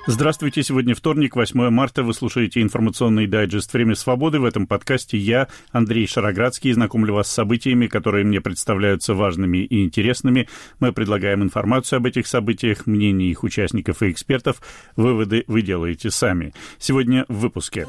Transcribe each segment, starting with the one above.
Здравствуйте, сегодня вторник, 8 марта, вы слушаете информационный дайджест «Время свободы». В этом подкасте я, Андрей Шароградский, знакомлю вас с событиями, которые мне представляются важными и интересными. Мы предлагаем информацию об этих событиях, мнения их участников и экспертов. Выводы вы делаете сами. Сегодня в выпуске.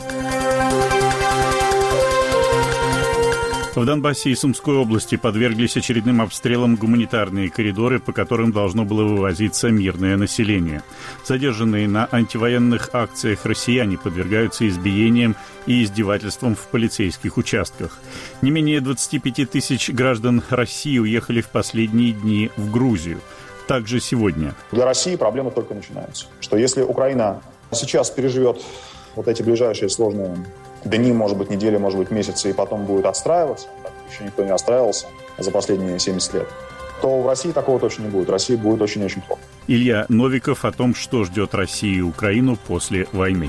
В Донбассе и Сумской области подверглись очередным обстрелам гуманитарные коридоры, по которым должно было вывозиться мирное население. Задержанные на антивоенных акциях россияне подвергаются избиениям и издевательствам в полицейских участках. Не менее 25 тысяч граждан России уехали в последние дни в Грузию. Также сегодня. Для России проблемы только начинаются. Что если Украина сейчас переживет вот эти ближайшие сложные дни, может быть, недели, может быть, месяцы, и потом будет отстраиваться, так еще никто не отстраивался за последние 70 лет, то в России такого точно не будет. России будет очень-очень плохо. Илья Новиков о том, что ждет Россию и Украину после войны.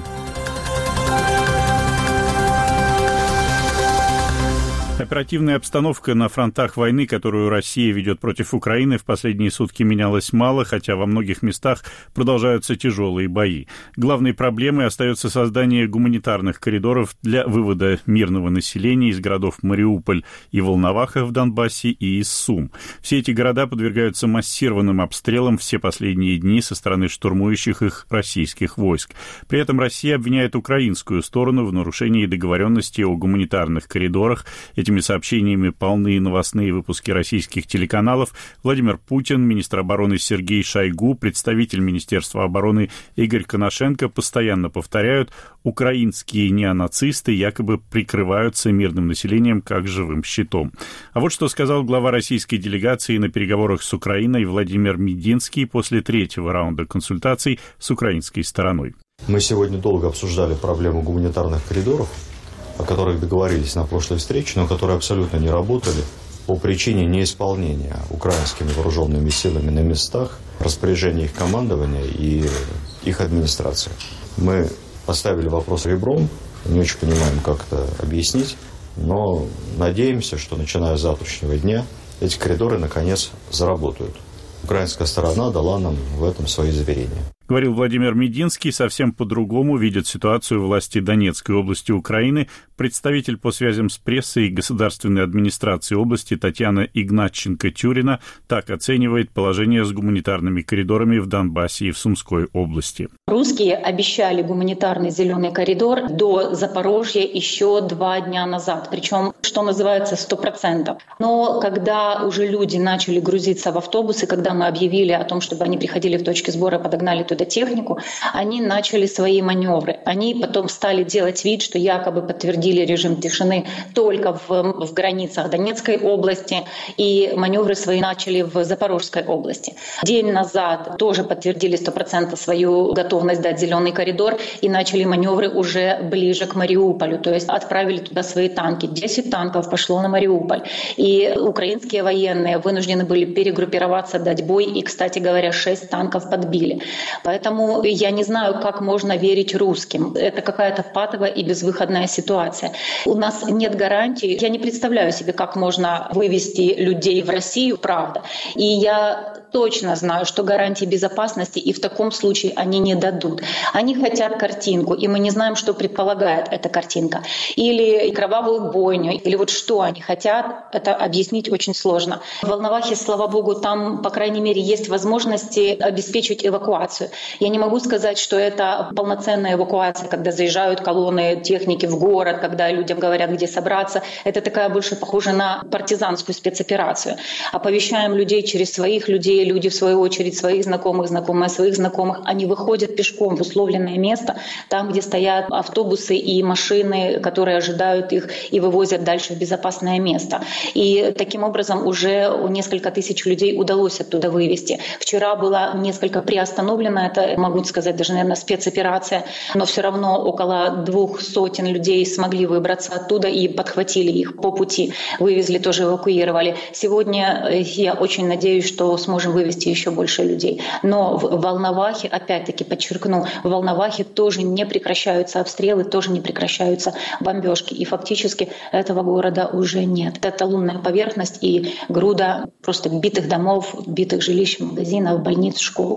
Оперативная обстановка на фронтах войны, которую Россия ведет против Украины, в последние сутки менялась мало, хотя во многих местах продолжаются тяжелые бои. Главной проблемой остается создание гуманитарных коридоров для вывода мирного населения из городов Мариуполь и Волноваха в Донбассе и из Сум. Все эти города подвергаются массированным обстрелам все последние дни со стороны штурмующих их российских войск. При этом Россия обвиняет украинскую сторону в нарушении договоренности о гуманитарных коридорах. Этими сообщениями полны новостные выпуски российских телеканалов. Владимир Путин, министр обороны Сергей Шойгу, представитель Министерства обороны Игорь Конашенко постоянно повторяют, украинские неонацисты якобы прикрываются мирным населением как живым щитом. А вот что сказал глава российской делегации на переговорах с Украиной Владимир Мединский после третьего раунда консультаций с украинской стороной. Мы сегодня долго обсуждали проблему гуманитарных коридоров, о которых договорились на прошлой встрече, но которые абсолютно не работали по причине неисполнения украинскими вооруженными силами на местах распоряжения их командования и их администрации. Мы поставили вопрос ребром, не очень понимаем, как это объяснить, но надеемся, что начиная с завтрашнего дня эти коридоры наконец заработают. Украинская сторона дала нам в этом свои заверения. Говорил Владимир Мединский. Совсем по-другому видят ситуацию власти Донецкой области Украины. Представитель по связям с прессой и государственной администрации области Татьяна Игнатченко-Тюрина так оценивает положение с гуманитарными коридорами в Донбассе и в Сумской области. Русские обещали гуманитарный зеленый коридор до Запорожья еще 2 дня назад. Причем, что называется, 100%. Но когда уже люди начали грузиться в автобусы, когда мы объявили о том, чтобы они приходили в точки сбора, подогнали туда технику, они начали свои маневры. Они потом стали делать вид, что якобы подтвердили режим тишины только в границах Донецкой области, и маневры свои начали в Запорожской области. День назад тоже подтвердили 100% свою готовность дать зеленый коридор и начали маневры уже ближе к Мариуполю, то есть отправили туда свои танки. 10 танков пошло на Мариуполь. И украинские военные вынуждены были перегруппироваться, дать бой, и, кстати говоря, 6 танков подбили. Поэтому я не знаю, как можно верить русским. Это какая-то патовая и безвыходная ситуация. У нас нет гарантий. Я не представляю себе, как можно вывести людей в Россию, правда. И я точно знаю, что гарантии безопасности и в таком случае они не дадут. Они хотят картинку, и мы не знаем, что предполагает эта картинка. Или кровавую бойню, или вот что они хотят, это объяснить очень сложно. В Волновахе, слава богу, там, по крайней мере, есть возможности обеспечить эвакуацию. Я не могу сказать, что это полноценная эвакуация, когда заезжают колонны техники в город, когда людям говорят, где собраться. Это такая больше похожа на партизанскую спецоперацию. Оповещаем людей через своих людей, люди в свою очередь своих знакомых, знакомые своих знакомых. Они выходят пешком в условленное место, там, где стоят автобусы и машины, которые ожидают их и вывозят дальше в безопасное место. И таким образом уже несколько тысяч людей удалось оттуда вывести. Вчера было несколько приостановлено, это, могу сказать, даже, наверное, спецоперация, но все равно около 200 людей смогли выбраться оттуда и подхватили их по пути, вывезли, тоже эвакуировали. Сегодня я очень надеюсь, что сможем вывести еще больше людей. Но в Волновахе, опять-таки подчеркну, в Волновахе тоже не прекращаются обстрелы, тоже не прекращаются бомбежки. И фактически этого города уже нет. Это лунная поверхность и груда просто битых домов, битых жилищ, магазинов, больниц, школ.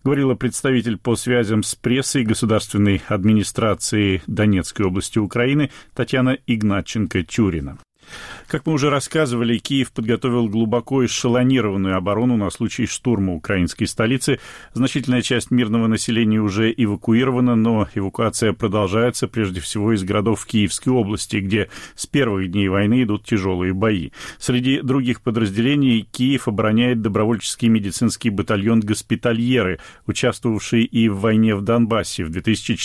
говорила представитель по связям с прессой государственной администрации Донецкой области Украины Татьяна Игнатченко-Тюрина. Как мы уже рассказывали, Киев подготовил глубоко эшелонированную оборону на случай штурма украинской столицы. Значительная часть мирного населения уже эвакуирована, но эвакуация продолжается прежде всего из городов Киевской области, где с первых дней войны идут тяжелые бои. Среди других подразделений Киев обороняет добровольческий медицинский батальон «Госпитальеры», участвовавший и в войне в Донбассе в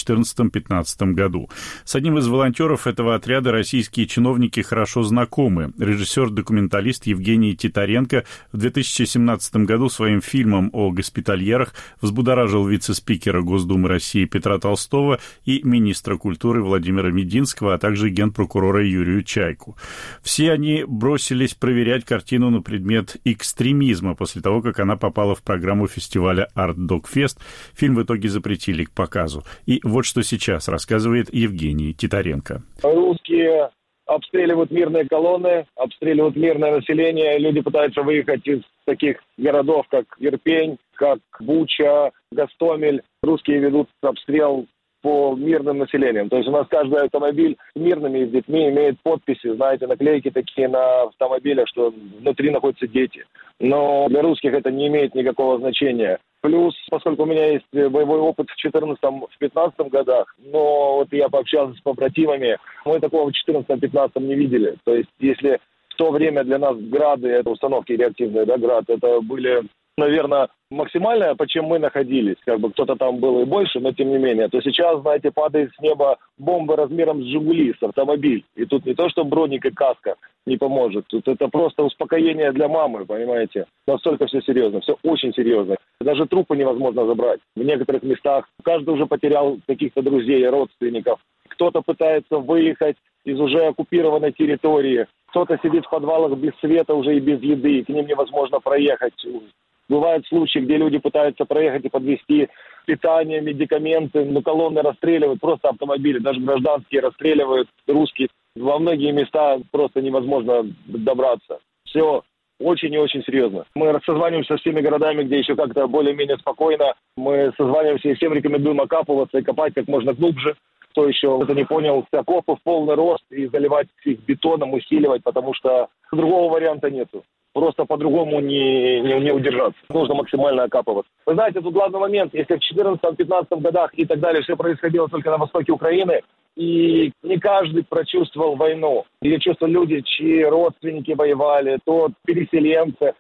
2014-2015 году. С одним из волонтеров этого отряда российские чиновники хорошо знакомы. Режиссер-документалист Евгений Титаренко в 2017 году своим фильмом о госпитальерах взбудоражил вице-спикера Госдумы России Петра Толстого и министра культуры Владимира Мединского, а также генпрокурора Юрию Чайку. Все они бросились проверять картину на предмет экстремизма после того, как она попала в программу фестиваля Art Dog Fest. Фильм в итоге запретили к показу. И вот что сейчас рассказывает Евгений Титаренко. Русские обстреливают мирные колонны, обстреливают мирное население. Люди пытаются выехать из таких городов, как Ирпень, как Буча, Гостомель. Русские ведут обстрел по мирным населениям. То есть у нас каждый автомобиль с мирными, с детьми имеет подписи, знаете, наклейки такие на автомобилях, что внутри находятся дети. Но для русских это не имеет никакого значения. Плюс, поскольку у меня есть боевой опыт в 2014-2015 годах, но вот я пообщался с побратимами, мы такого в 2014-2015 не видели. То есть если в то время для нас грады, это установки реактивные, да, град, это были, наверное, максимальное, по чем мы находились. Как бы кто-то там был и больше, но тем не менее. То сейчас, знаете, падает с неба бомба размером с «Жигули», с автомобиль. И тут не то, что броник и каска не поможет. Тут это просто успокоение для мамы, понимаете. Настолько все серьезно, все очень серьезно. Даже трупы невозможно забрать. В некоторых местах каждый уже потерял каких-то друзей, родственников. Кто-то пытается выехать из уже оккупированной территории. Кто-то сидит в подвалах без света уже и без еды, и к ним невозможно проехать. Бывают случаи, где люди пытаются проехать и подвезти питание, медикаменты, но колонны расстреливают, просто автомобили, даже гражданские расстреливают, русские. Во многие места просто невозможно добраться. Все очень и очень серьезно. Мы созваниваемся со всеми городами, где еще как-то более-менее спокойно. Мы созваниваемся и всем рекомендуем окапываться и копать как можно глубже. Кто еще это не понял, окопы в полный рост и заливать их бетоном, усиливать, потому что другого варианта нету. Просто по-другому не удержаться. Нужно максимально окапываться. Вы знаете, тут главный момент, если в 2014-2015 годах и так далее все происходило только на востоке Украины, и не каждый прочувствовал войну. Ее чувствовали люди, чьи родственники воевали, то переселенцы.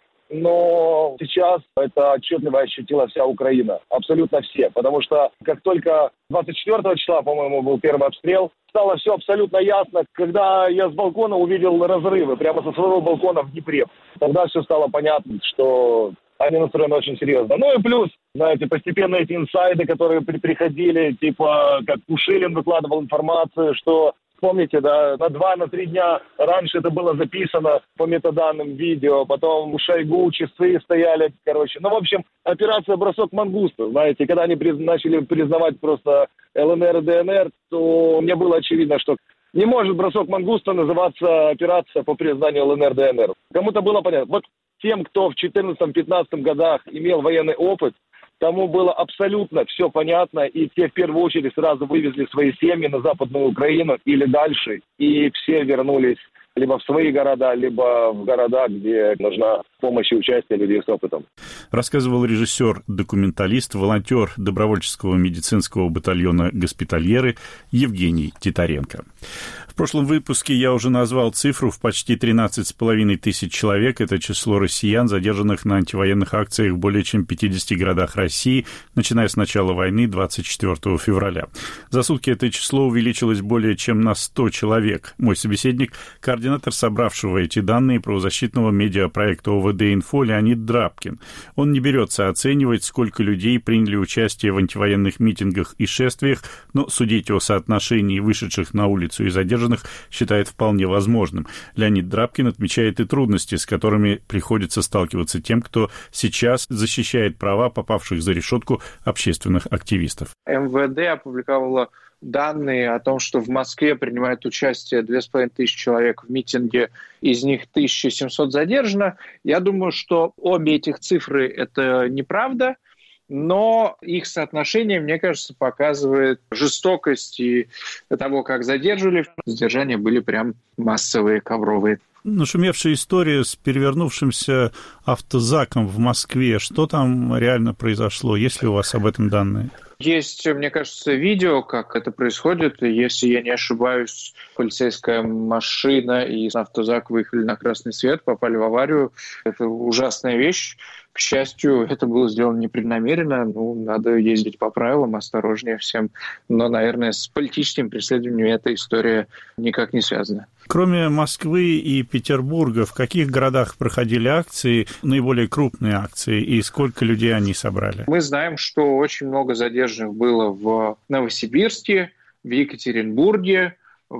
Но сейчас это отчетливо ощутила вся Украина. Абсолютно все. Потому что как только 24 числа, по-моему, был первый обстрел, стало все абсолютно ясно, когда я с балкона увидел разрывы прямо со своего балкона в Днепре. Тогда все стало понятно, что они настроены очень серьезно. Ну и плюс, знаете, постепенно эти инсайды, которые приходили, типа, как Пушилин выкладывал информацию, что, помните, да, на 2-3 дня раньше это было записано по метаданным видео, потом у Шойгу часы стояли, короче. Ну, в общем, операция «Бросок мангуста», знаете, когда они начали признавать просто ЛНР и ДНР, то мне было очевидно, что не может «Бросок мангуста» называться операция по признанию ЛНР и ДНР. Кому-то было понятно. Вот тем, кто в 2014-2015 годах имел военный опыт, тому было абсолютно все понятно, и те в первую очередь сразу вывезли свои семьи на Западную Украину или дальше, и все вернулись либо в свои города, либо в города, где нужна помощь и участие людей с опытом. Рассказывал режиссер-документалист, волонтер добровольческого медицинского батальона «Госпитальеры» Евгений Титаренко. В прошлом выпуске я уже назвал цифру в почти 13,5 тысяч человек. Это число россиян, задержанных на антивоенных акциях в более чем 50 городах России, начиная с начала войны 24 февраля. За сутки это число увеличилось более чем на 100 человек. Мой собеседник, координатор собравшего эти данные правозащитного медиапроекта ОВД-Инфо Леонид Драбкин. Он не берется оценивать, сколько людей приняли участие в антивоенных митингах и шествиях, но судить о соотношении вышедших на улицу и задержанных считает вполне возможным. Леонид Драбкин отмечает и трудности, с которыми приходится сталкиваться тем, кто сейчас защищает права попавших за решетку общественных активистов. МВД опубликовало данные о том, что в Москве принимает участие 2500 человек в митинге, из них 1700 задержано. Я думаю, что обе этих цифры – это неправда. но их соотношение, мне кажется, показывает жестокость и того, как задерживали. Задержания были прям массовые, ковровые. Нашумевшая история с перевернувшимся автозаком в Москве. Что там реально произошло? Есть ли у вас об этом данные? Есть, мне кажется, видео, как это происходит. Если я не ошибаюсь, полицейская машина и автозак выехали на красный свет, попали в аварию. Это ужасная вещь. К счастью, это было сделано непреднамеренно. Надо ездить по правилам, осторожнее всем. Но, наверное, с политическим преследованием эта история никак не связана. Кроме Москвы и Петербурга, в каких городах проходили акции, наиболее крупные акции, и сколько людей они собрали? Мы знаем, что очень много задержанных было в Новосибирске, в Екатеринбурге,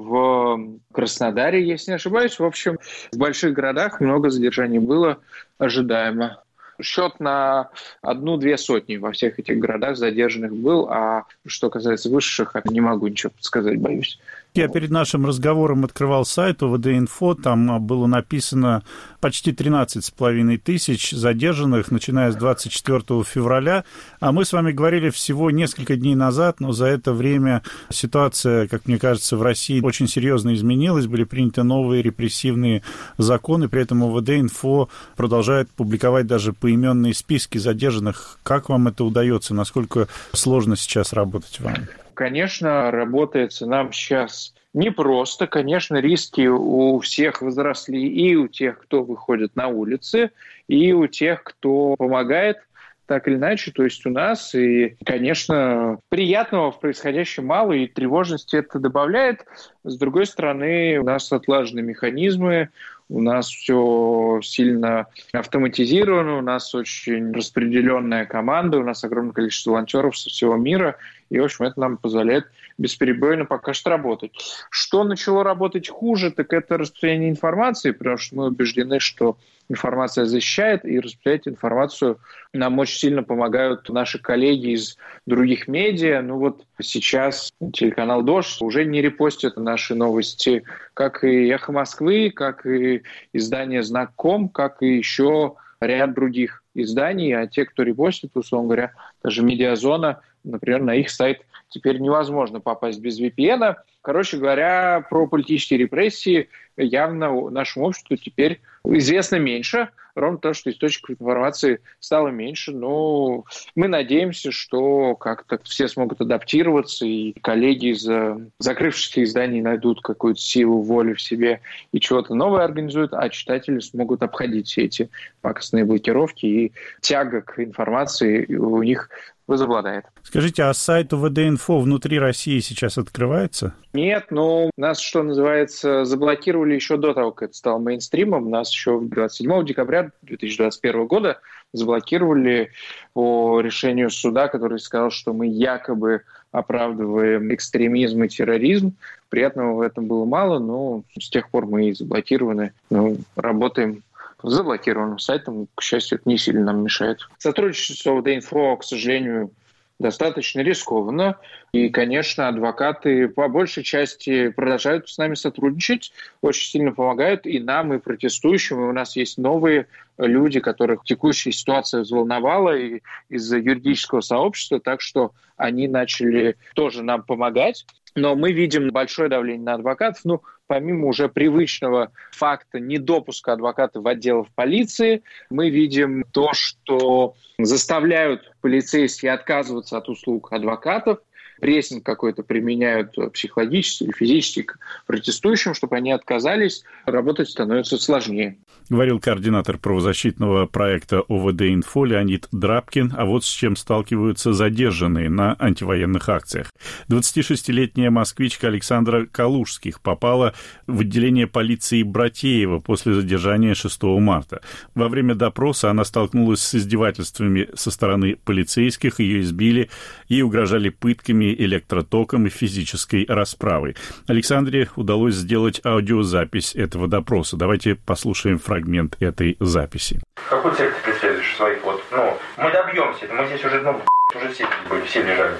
в Краснодаре, если не ошибаюсь. В общем, в больших городах много задержаний было ожидаемо. Счет на 1-2 сотни во всех этих городах задержанных был, а что касается высших, не могу ничего сказать, боюсь. Я перед нашим разговором открывал сайт ОВД-Инфо, там было написано почти 13,5 тысяч задержанных, начиная с 24 февраля, а мы с вами говорили всего несколько дней назад, но за это время ситуация, как мне кажется, в России очень серьезно изменилась, были приняты новые репрессивные законы, при этом ОВД-Инфо продолжает публиковать даже поименные списки задержанных. Как вам это удается? Насколько сложно сейчас работать вам? Конечно, работается нам сейчас непросто. Конечно, риски у всех возросли, и у тех, кто выходит на улицы, и у тех, кто помогает так или иначе. То есть у нас, и, конечно, приятного в происходящем мало, и тревожности это добавляет. С другой стороны, у нас отлажены механизмы, у нас все сильно автоматизировано, у нас очень распределенная команда, у нас огромное количество волонтеров со всего мира, и, в общем, это нам позволяет бесперебойно пока что работать. Что начало работать хуже, так это распространение информации, потому что мы убеждены, что информация защищает, и распределять информацию нам очень сильно помогают наши коллеги из других медиа. Сейчас телеканал «Дождь» уже не репостит наши новости, как и «Эхо Москвы», как и издание «Знак.ком», как и еще ряд других изданий. А те, кто репостит, условно говоря, даже «Медиазона», например, на их сайт теперь невозможно попасть без VPN. Короче говоря, про политические репрессии явно нашему обществу теперь известно меньше, ровно потому, что источников информации стало меньше. Но мы надеемся, что как-то все смогут адаптироваться, и коллеги из закрывшихся изданий найдут какую-то силу, волю в себе и чего-то новое организуют, а читатели смогут обходить все эти пакостные блокировки, и тяга к информации у них возобладает. Скажите, а сайт ОВД-Инфо внутри России сейчас открывается? Нет, но нас, что называется, заблокировали еще до того, как это стало мейнстримом. Нас еще 27 декабря 2021 года заблокировали по решению суда, который сказал, что мы якобы оправдываем экстремизм и терроризм. Приятного в этом было мало, но с тех пор мы заблокированы, работаем с заблокированным сайтом. К счастью, это не сильно нам мешает. Сотрудничество с ОВД-Инфо, к сожалению, достаточно рискованно. И, конечно, адвокаты по большей части продолжают с нами сотрудничать, очень сильно помогают и нам, и протестующим. И у нас есть новые люди, которых текущая ситуация взволновала и из юридического сообщества, так что они начали тоже нам помогать. Но мы видим большое давление на адвокатов. Помимо уже привычного факта недопуска адвокатов в отделах полиции, мы видим то, что заставляют полицейские отказываться от услуг адвокатов, прессинг какой-то применяют психологический или физический к протестующим, чтобы они отказались, работать становится сложнее. Говорил координатор правозащитного проекта ОВД-Инфо Леонид Драбкин. А вот с чем сталкиваются задержанные на антивоенных акциях. 26-летняя москвичка Александра Калужских попала в отделение полиции Братеева после задержания 6 марта. Во время допроса она столкнулась с издевательствами со стороны полицейских, ее избили, ей угрожали пытками, электротоком и физической расправой. Александре удалось сделать аудиозапись этого допроса. Давайте послушаем фрагмент этой записи. Какую цель ты преследуешь своих? Мы добьемся. Мы здесь уже, уже все были, все лежали.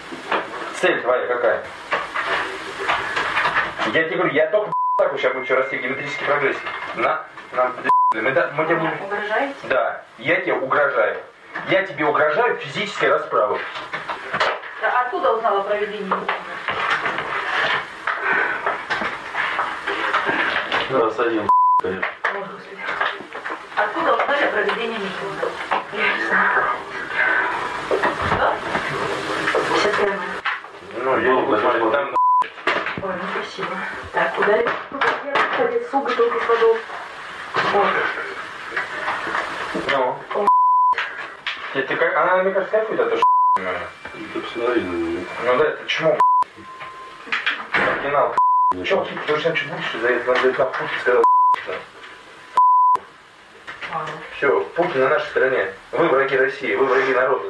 Цель твоя какая? Я тебе говорю, я только так сейчас буду расти геометрический прогрессив. Мы тебя будем... Угрожаете? Да, я тебе угрожаю. Я тебе угрожаю физической расправой. А откуда узнала о проведении митинга? Да, садим, конечно. Откуда узнали о проведении митинга? Что? Сейчас я... Ну, я не буду смотреть, там... Ой, ну спасибо. Так, ударить. Ходит с угол только с водой. Ну. Ты как... Она, мне кажется, кайфует, это Ты посмотри на нее. Ну да, это чмо, оригинал, Чё, ты должен что будешь за это? Надо это Путин сказал, Все, Путин на нашей стороне. Вы враги России, вы враги народа.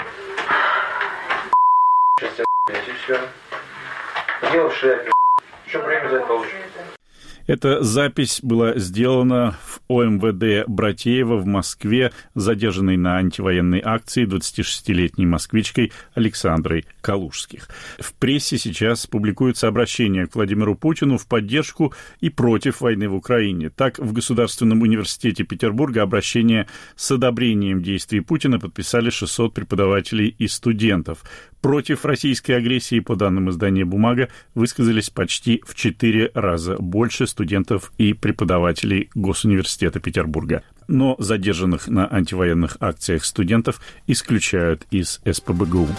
Сейчас тебя и все. Дело в шляпе. Что премию за это получишь? Эта запись была сделана в ОМВД Братеева в Москве, задержанной на антивоенной акции 26-летней москвичкой Александрой Калужских. В прессе сейчас публикуются обращения к Владимиру Путину в поддержку и против войны в Украине. Так, в Государственном университете Петербурга обращение с одобрением действий Путина подписали 600 преподавателей и студентов. Против российской агрессии, по данным издания «Бумага», высказались почти в 4 раза больше студентов и преподавателей Госуниверситета Петербурга. Но задержанных на антивоенных акциях студентов исключают из СПбГУ.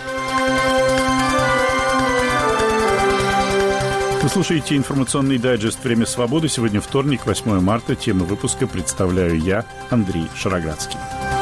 Вы слушаете информационный дайджест «Время свободы». Сегодня вторник, 8 марта. Тему выпуска представляю я, Андрей Шароградский.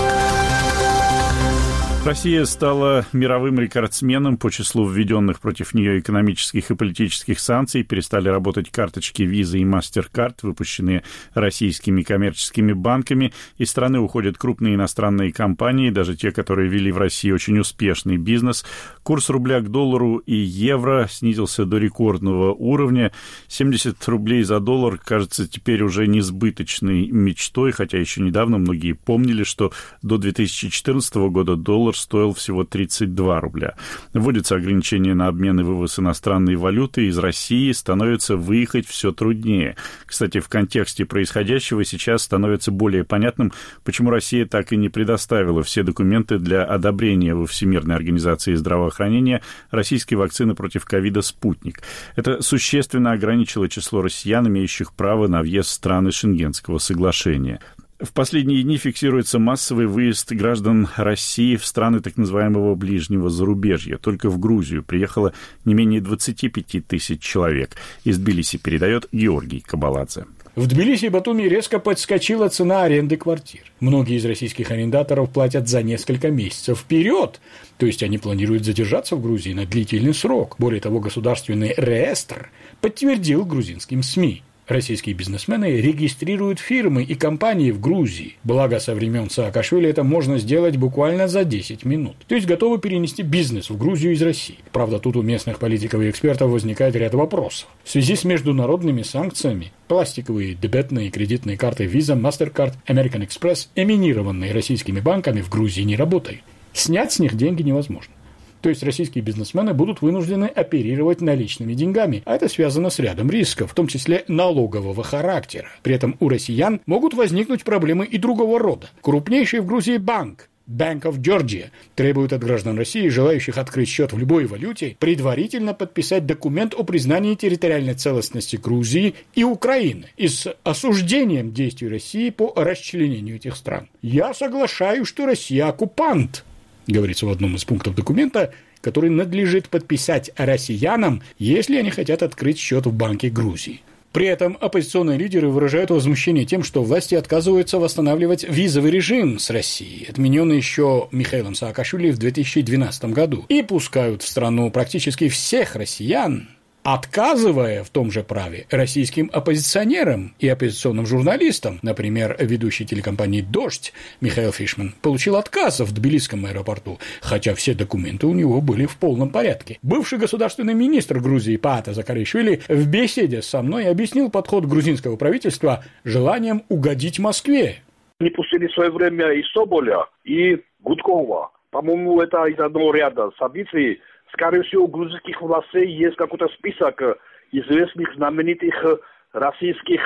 Россия стала мировым рекордсменом по числу введенных против нее экономических и политических санкций. Перестали работать карточки Visa и MasterCard, выпущенные российскими коммерческими банками. Из страны уходят крупные иностранные компании, даже те, которые вели в России очень успешный бизнес. Курс рубля к доллару и евро снизился до рекордного уровня. 70 рублей за доллар кажется теперь уже несбыточной мечтой, хотя еще недавно многие помнили, что до 2014 года доллар стоил всего 32 рубля. Вводятся ограничения на обмен и вывоз иностранной валюты из России, становится выехать все труднее. Кстати, в контексте происходящего сейчас становится более понятным, почему Россия так и не предоставила все документы для одобрения во Всемирной организации здравоохранения российской вакцины против ковида «Спутник». Это существенно ограничило число россиян, имеющих право на въезд в страны Шенгенского соглашения. В последние дни фиксируется массовый выезд граждан России в страны так называемого ближнего зарубежья. Только в Грузию приехало не менее 25 тысяч человек. Из Тбилиси передает Георгий Кабаладзе. В Тбилиси и Батуми резко подскочила цена аренды квартир. Многие из российских арендаторов платят за несколько месяцев вперед. То есть они планируют задержаться в Грузии на длительный срок. Более того, государственный реестр подтвердил грузинским СМИ. Российские бизнесмены регистрируют фирмы и компании в Грузии. Благо, со времен Саакашвили это можно сделать буквально за 10 минут. То есть готовы перенести бизнес в Грузию из России. Правда, тут у местных политиков и экспертов возникает ряд вопросов. В связи с международными санкциями пластиковые дебетные и кредитные карты Visa, MasterCard, American Express, эминированные российскими банками, в Грузии не работают. Снять с них деньги невозможно. То есть российские бизнесмены будут вынуждены оперировать наличными деньгами, а это связано с рядом рисков, в том числе налогового характера. При этом у россиян могут возникнуть проблемы и другого рода. Крупнейший в Грузии банк Bank of Georgia требует от граждан России, желающих открыть счет в любой валюте, предварительно подписать документ о признании территориальной целостности Грузии и Украины и с осуждением действий России по расчленению этих стран. «Я соглашаюсь, что Россия оккупант», говорится в одном из пунктов документа, который надлежит подписать россиянам, если они хотят открыть счет в Банке Грузии. При этом оппозиционные лидеры выражают возмущение тем, что власти отказываются восстанавливать визовый режим с Россией, отмененный еще Михаилом Саакашвили в 2012 году, и пускают в страну практически всех россиян, отказывая в том же праве российским оппозиционерам и оппозиционным журналистам. Например, ведущий телекомпании «Дождь» Михаил Фишман получил отказ в Тбилисском аэропорту, хотя все документы у него были в полном порядке. Бывший государственный министр Грузии Паата Закаришвили в беседе со мной объяснил подход грузинского правительства желанием угодить Москве. Не пустили в свое время и Соболя, и Гудкова. По-моему, это из одного ряда событий. Скорее всего, у грузинских властей есть какой-то список известных, знаменитых российских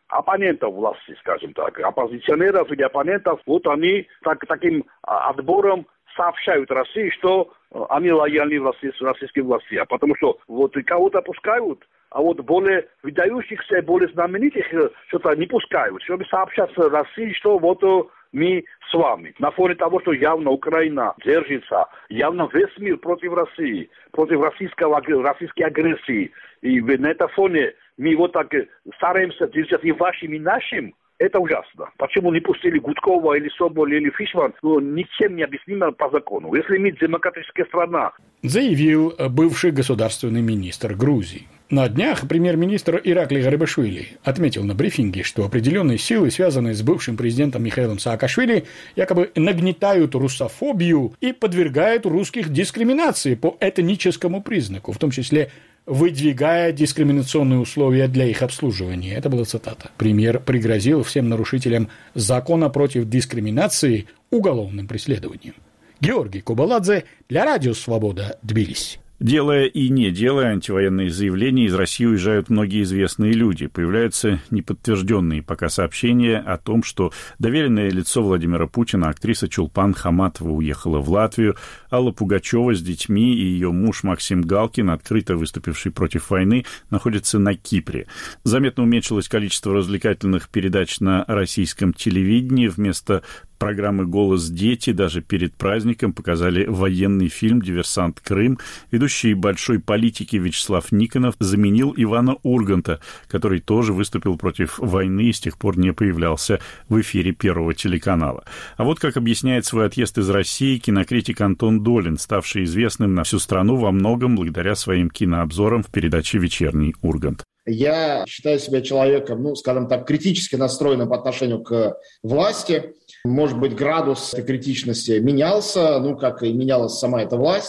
оппонентов власти, скажем так, оппозиционеров или оппонентов, вот они таким отбором сообщают России, что они лояльны российским властям. Потому что вот кого-то пускают, а вот более выдающихся, более знаменитых что-то не пускают. Чтобы сообщать России, что вот мы с вами. На фоне того, что явно Украина держится, явно весь мир против России, против российской агрессии. И на этом фоне мы вот так стараемся держать и вашим, и нашим. Это ужасно. Почему не пустили Гудкова или Соболя или Фишман? Ну, ничем не объяснимо по закону. Если мы демократическая страна. Заявил бывший государственный министр Грузии. На днях премьер-министр Ираклий Гарибашвили отметил на брифинге, что определенные силы, связанные с бывшим президентом Михаилом Саакашвили, якобы нагнетают русофобию и подвергают русских дискриминации по этническому признаку, в том числе выдвигая дискриминационные условия для их обслуживания. Это была цитата. Премьер пригрозил всем нарушителям закона против дискриминации уголовным преследованием. Георгий Кубаладзе для Радио Свобода, Тбилиси. Делая и не делая антивоенные заявления, из России уезжают многие известные люди. Появляются неподтвержденные пока сообщения о том, что доверенное лицо Владимира Путина, актриса Чулпан Хаматова, уехала в Латвию, Алла Пугачева с детьми и ее муж Максим Галкин, открыто выступивший против войны, находятся на Кипре. Заметно уменьшилось количество развлекательных передач на российском телевидении. Вместо программы «Голос дети» даже перед праздником показали военный фильм «Диверсант Крым». Ведущий большой политики Вячеслав Никонов заменил Ивана Урганта, который тоже выступил против войны и с тех пор не появлялся в эфире Первого телеканала. А вот как объясняет свой отъезд из России кинокритик Антон Долин, ставший известным на всю страну во многом благодаря своим кинообзорам в передаче «Вечерний Ургант». Я считаю себя человеком, скажем так, критически настроенным по отношению к власти. Может быть, градус этой критичности менялся, как и менялась сама эта власть.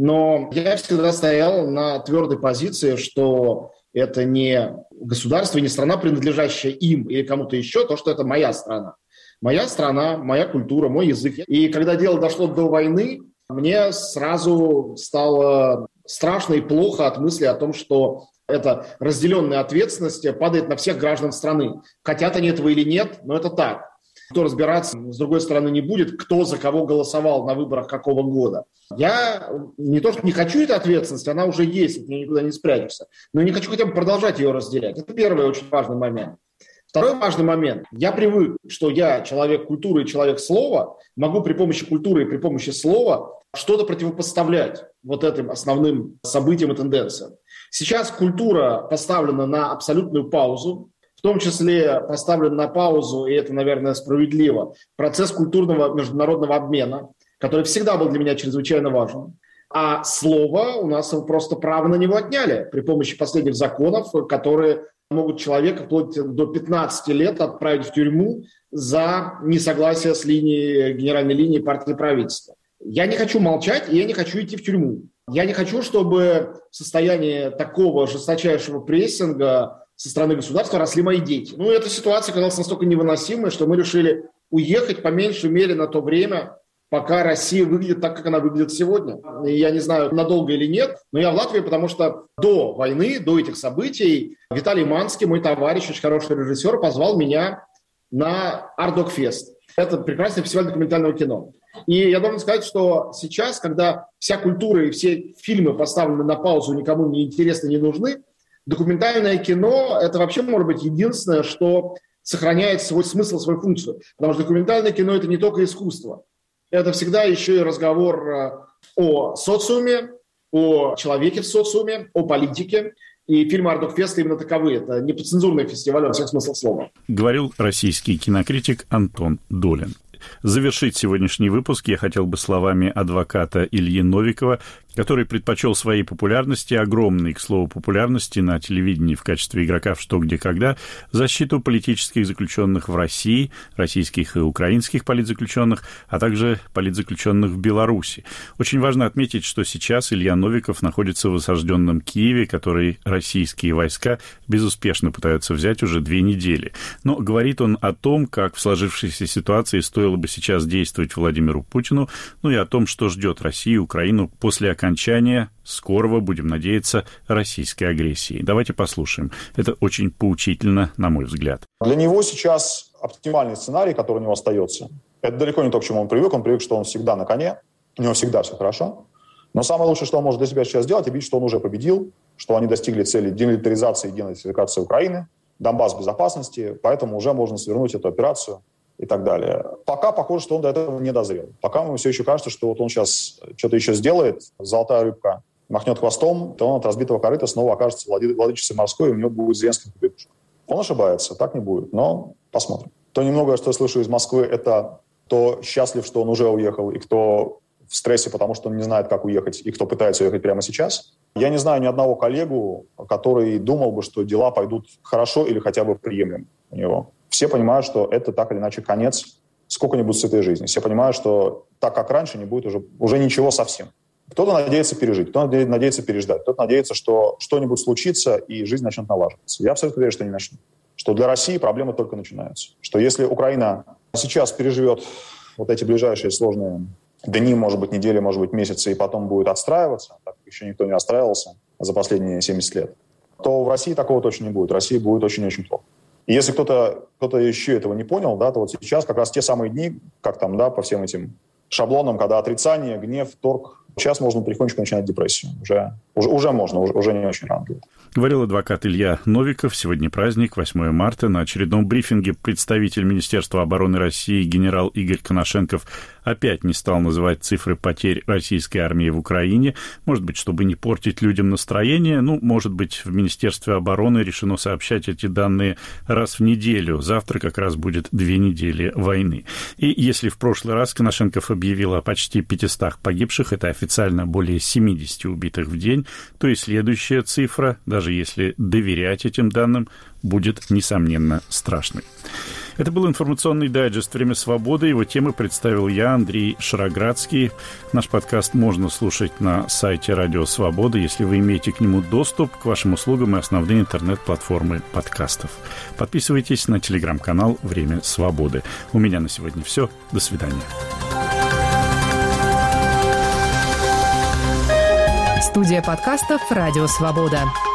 Но я всегда стоял на твердой позиции, что это не государство, не страна, принадлежащая им или кому-то еще, то, что это моя страна. Моя страна, моя культура, мой язык. И когда дело дошло до войны, мне сразу стало страшно и плохо от мысли о том, что эта разделенная ответственность падает на всех граждан страны. Хотят они этого или нет, но это так. Кто разбираться, с другой стороны, не будет, кто за кого голосовал на выборах какого года. Я не то, что не хочу этой ответственности, она уже есть, от нее никуда не спрячешься, но не хочу хотя бы продолжать ее разделять. Это первый очень важный момент. Второй важный момент. Я привык, что я человек культуры и человек слова, могу при помощи культуры и при помощи слова что-то противопоставлять вот этим основным событиям и тенденциям. Сейчас культура поставлена на абсолютную паузу, в том числе поставлен на паузу, и это, наверное, справедливо, процесс культурного международного обмена, который всегда был для меня чрезвычайно важен. А слово у нас просто право на него отняли при помощи последних законов, которые могут человека вплоть до 15 лет отправить в тюрьму за несогласие с генеральной линией партии правительства. Я не хочу молчать, и я не хочу идти в тюрьму. Я не хочу, чтобы в состоянии такого жесточайшего прессинга со стороны государства росли мои дети. Эта ситуация оказалась настолько невыносимой, что мы решили уехать по меньшей мере на то время, пока Россия выглядит так, как она выглядит сегодня. И я не знаю, надолго или нет, но я в Латвии, потому что до войны, до этих событий, Виталий Манский, мой товарищ, очень хороший режиссер, позвал меня на Ардокфест. Это прекрасный фестиваль документального кино. И я должен сказать, что сейчас, когда вся культура и все фильмы поставлены на паузу, никому не интересны, не нужны, документальное кино – это вообще, может быть, единственное, что сохраняет свой смысл, свою функцию. Потому что документальное кино – это не только искусство. Это всегда еще и разговор о социуме, о человеке в социуме, о политике. И фильмы Ардокфеста именно таковы. Это неподцензурный фестиваль во всех смыслах слова. Говорил российский кинокритик Антон Долин. Завершить сегодняшний выпуск я хотел бы словами адвоката Ильи Новикова, который предпочел своей популярности, огромной, к слову, популярности на телевидении в качестве игрока в «Что, где, когда», защиту политических заключенных в России, российских и украинских политзаключенных, а также политзаключенных в Беларуси. Очень важно отметить, что сейчас Илья Новиков находится в осажденном Киеве, который российские войска безуспешно пытаются взять уже 2 недели. Но говорит он о том, как в сложившейся ситуации стоило стоило бы сейчас действовать Владимиру Путину, ну и о том, что ждет Россию и Украину после окончания скорого, будем надеяться, российской агрессии. Давайте послушаем. Это очень поучительно, на мой взгляд. Для него сейчас оптимальный сценарий, который у него остается, это далеко не то, к чему он привык. Он привык, что он всегда на коне, у него всегда все хорошо. Но самое лучшее, что он может для себя сейчас сделать, объявить, что он уже победил, что они достигли цели демилитаризации и денацификации Украины, Донбасс в безопасности, поэтому уже можно свернуть эту операцию и так далее. Пока похоже, что он до этого не дозрел. Пока ему все еще кажется, что вот он сейчас что-то еще сделает, золотая рыбка махнет хвостом, то он от разбитого корыта снова окажется владычицей морской, и у него будет Зеленский победушка. Он ошибается, так не будет, но посмотрим. То немногое, что я слышу из Москвы, это кто счастлив, что он уже уехал, и кто в стрессе, потому что он не знает, как уехать, и кто пытается уехать прямо сейчас. Я не знаю ни одного коллегу, который думал бы, что дела пойдут хорошо или хотя бы приемлемо у него. Все понимают, что это так или иначе конец сколько-нибудь с этой жизни. Все понимают, что так, как раньше, не будет уже ничего совсем. Кто-то надеется пережить, кто-то надеется переждать, кто-то надеется, что что-нибудь случится и жизнь начнет налаживаться. Я абсолютно уверен, что не начнет. Что для России проблемы только начинаются. Что если Украина сейчас переживет вот эти ближайшие сложные дни, может быть, недели, может быть, месяцы, и потом будет отстраиваться, так как еще никто не отстраивался за последние 70 лет, то в России такого точно не будет. В России будет очень-очень плохо. И если кто-то еще этого не понял, да, то вот сейчас как раз те самые дни, как там, да, по всем этим шаблонам, когда отрицание, гнев, торг, сейчас можно потихонечку начинать депрессию. Уже можно, уже не очень рано. Говорил адвокат Илья Новиков. Сегодня праздник, 8 марта. На очередном брифинге представитель Министерства обороны России генерал Игорь Коношенков опять не стал называть цифры потерь российской армии в Украине. Может быть, чтобы не портить людям настроение. Может быть, в Министерстве обороны решено сообщать эти данные раз в неделю. Завтра как раз будет 2 недели войны. И если в прошлый раз Коношенков объявил о почти 500 погибших, это официально более 70 убитых в день, то и следующая цифра, даже если доверять этим данным, будет, несомненно, страшной. Это был информационный дайджест «Время свободы». Его темы представил я, Андрей Шароградский. Наш подкаст можно слушать на сайте Радио Свобода, если вы имеете к нему доступ, к вашим услугам и основные интернет-платформы подкастов. Подписывайтесь на телеграм-канал «Время свободы». У меня на сегодня все. До свидания. Студия подкастов «Радио Свобода».